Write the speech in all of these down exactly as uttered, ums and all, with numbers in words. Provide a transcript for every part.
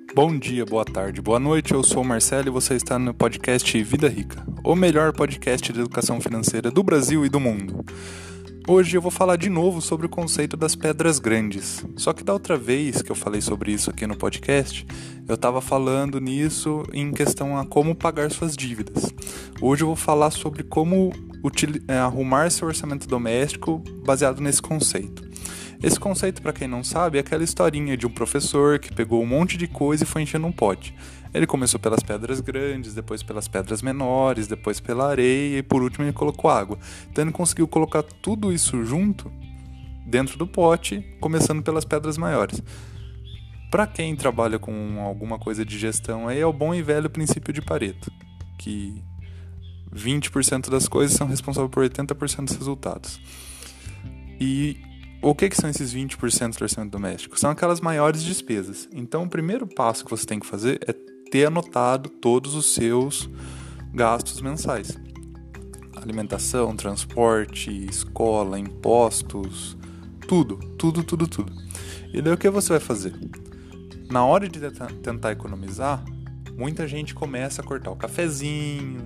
Bom dia, boa tarde, boa noite, eu sou o Marcelo e você está no podcast Vida Rica, o melhor podcast de educação financeira do Brasil e do mundo. Hoje eu vou falar de novo sobre o conceito das pedras grandes, só que da outra vez que eu falei sobre isso aqui no podcast, eu estava falando nisso em questão a como pagar suas dívidas. Hoje eu vou falar sobre como util- arrumar seu orçamento doméstico baseado nesse conceito. Esse conceito, para quem não sabe, é aquela historinha de um professor que pegou um monte de coisa e foi enchendo um pote. Ele começou pelas pedras grandes, depois pelas pedras menores, depois pela areia e por último ele colocou água. Então ele conseguiu colocar tudo isso junto dentro do pote, começando pelas pedras maiores. Para quem trabalha com alguma coisa de gestão, aí é o bom e velho princípio de Pareto, que vinte por cento das coisas são responsáveis por oitenta por cento dos resultados. E o que, que são esses vinte por cento do orçamento doméstico? São aquelas maiores despesas. Então, o primeiro passo que você tem que fazer é ter anotado todos os seus gastos mensais. Alimentação, transporte, escola, impostos, tudo, tudo, tudo, tudo. E daí o que você vai fazer? Na hora de tentar economizar, muita gente começa a cortar o cafezinho,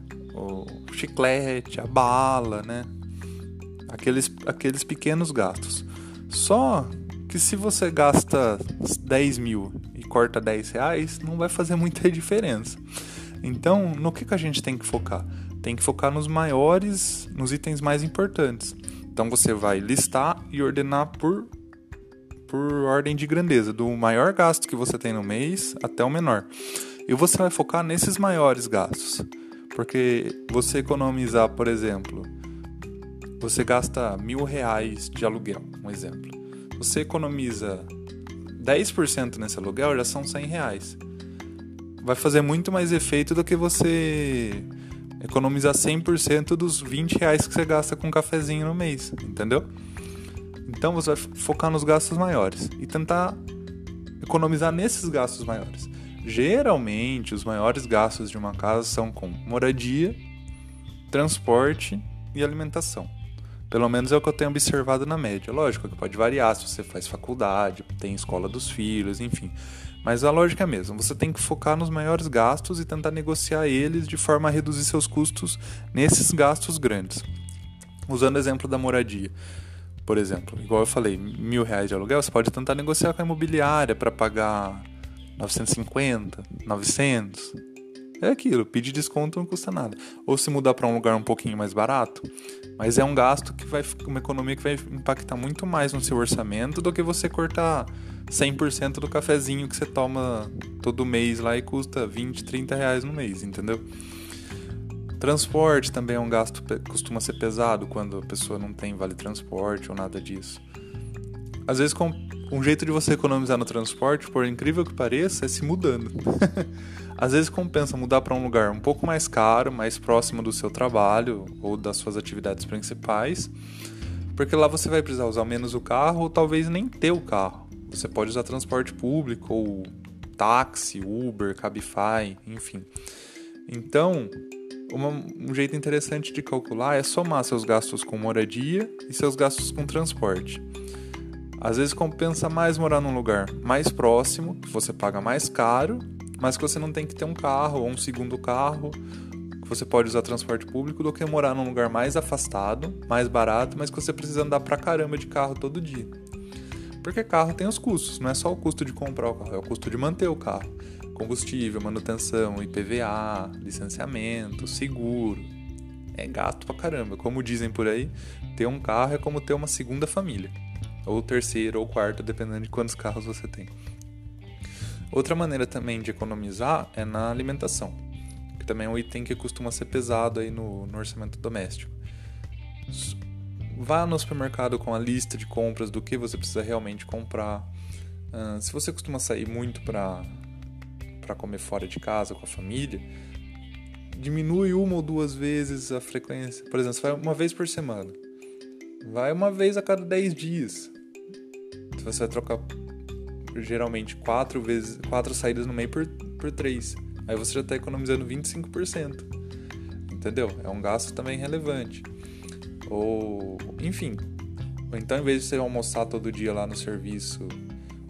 o chiclete, a bala, né? Aqueles, aqueles pequenos gastos. Só que se você gasta dez mil e corta dez reais, não vai fazer muita diferença. Então, no que, que a gente tem que focar? Tem que focar nos maiores, nos itens mais importantes. Então, você vai listar e ordenar por, por ordem de grandeza, do maior gasto que você tem no mês até o menor. E você vai focar nesses maiores gastos. Porque você economizar, por exemplo, você gasta mil reais de aluguel, um exemplo. Você economiza dez por cento nesse aluguel, já são cem reais. Vai fazer muito mais efeito do que você economizar cem por cento dos vinte reais que você gasta com um cafezinho no mês, entendeu? Então você vai focar nos gastos maiores e tentar economizar nesses gastos maiores. Geralmente, os maiores gastos de uma casa são com moradia, transporte e alimentação. Pelo menos é o que eu tenho observado na média. Lógico que pode variar se você faz faculdade, tem escola dos filhos, enfim. Mas a lógica é a mesma. Você tem que focar nos maiores gastos e tentar negociar eles de forma a reduzir seus custos nesses gastos grandes. Usando o exemplo da moradia. Por exemplo, igual eu falei, mil reais de aluguel, você pode tentar negociar com a imobiliária para pagar novecentos e cinquenta, novecentos. É aquilo, pedir desconto não custa nada. Ou se mudar para um lugar um pouquinho mais barato, mas é um gasto que vai, uma economia que vai impactar muito mais no seu orçamento do que você cortar cem por cento do cafezinho que você toma todo mês lá e custa vinte, trinta reais no mês, entendeu? Transporte também é um gasto que costuma ser pesado quando a pessoa não tem vale transporte ou nada disso. Às vezes, um jeito de você economizar no transporte, por incrível que pareça, é se mudando. Às vezes compensa mudar para um lugar um pouco mais caro, mais próximo do seu trabalho ou das suas atividades principais, porque lá você vai precisar usar menos o carro ou talvez nem ter o carro. Você pode usar transporte público ou táxi, Uber, Cabify, enfim. Então, uma, um jeito interessante de calcular é somar seus gastos com moradia e seus gastos com transporte. Às vezes compensa mais morar num lugar mais próximo, que você paga mais caro, mas que você não tem que ter um carro ou um segundo carro, que você pode usar transporte público, do que morar num lugar mais afastado, mais barato, mas que você precisa andar pra caramba de carro todo dia. Porque carro tem os custos, não é só o custo de comprar o carro, é o custo de manter o carro. Combustível, manutenção, I P V A, licenciamento, seguro. É gasto pra caramba. Como dizem por aí, ter um carro é como ter uma segunda família. Ou terceiro ou quarto, dependendo de quantos carros você tem. Outra maneira também de economizar é na alimentação, que também é um item que costuma ser pesado aí no, no orçamento doméstico. Vá no supermercado com a lista de compras do que você precisa realmente comprar. Uh, se você costuma sair muito para para comer fora de casa com a família, diminui uma ou duas vezes a frequência. Por exemplo, você vai uma vez por semana. Vai uma vez a cada dez dias. Você vai trocar geralmente quatro, vezes, quatro saídas no mês por, por três. Aí você já está economizando vinte e cinco por cento. Entendeu? É um gasto também relevante. Ou, enfim. Então, em vez de você almoçar todo dia lá no serviço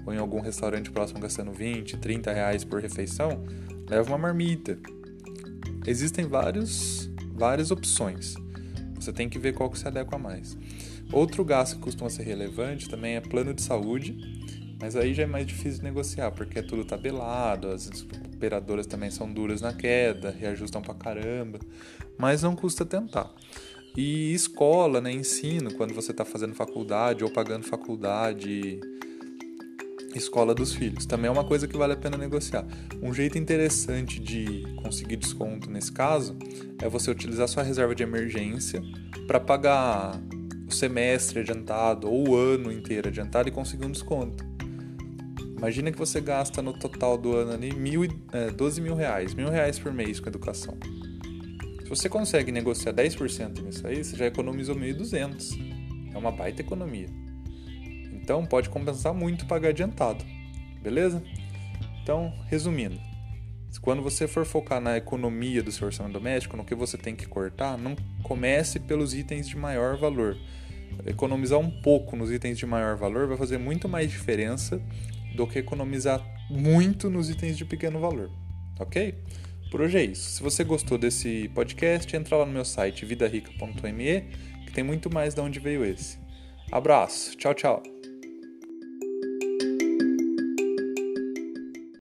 ou em algum restaurante próximo gastando vinte, trinta reais por refeição, leva uma marmita. Existem vários, várias opções. Você tem que ver qual que se adequa mais. Outro gasto que costuma ser relevante também é plano de saúde, mas aí já é mais difícil de negociar, porque é tudo tabelado, as operadoras também são duras na queda, reajustam pra caramba, mas não custa tentar. E escola, né, ensino, quando você está fazendo faculdade ou pagando faculdade, escola dos filhos, também é uma coisa que vale a pena negociar. Um jeito interessante de conseguir desconto nesse caso é você utilizar sua reserva de emergência para pagar o semestre adiantado ou o ano inteiro adiantado e conseguir um desconto. Imagina que você gasta no total do ano ali mil, é, doze mil reais, mil reais por mês com educação. Se você consegue negociar dez por cento nisso aí, você já economizou mil e duzentos. É uma baita economia. Então pode compensar muito pagar adiantado, beleza? Então, resumindo, quando você for focar na economia do seu orçamento doméstico, no que você tem que cortar, não comece pelos itens de maior valor. Economizar um pouco nos itens de maior valor vai fazer muito mais diferença do que economizar muito nos itens de pequeno valor, ok? Por hoje é isso. Se você gostou desse podcast, entra lá no meu site vida rica ponto me, que tem muito mais de onde veio esse. Abraço, tchau, tchau.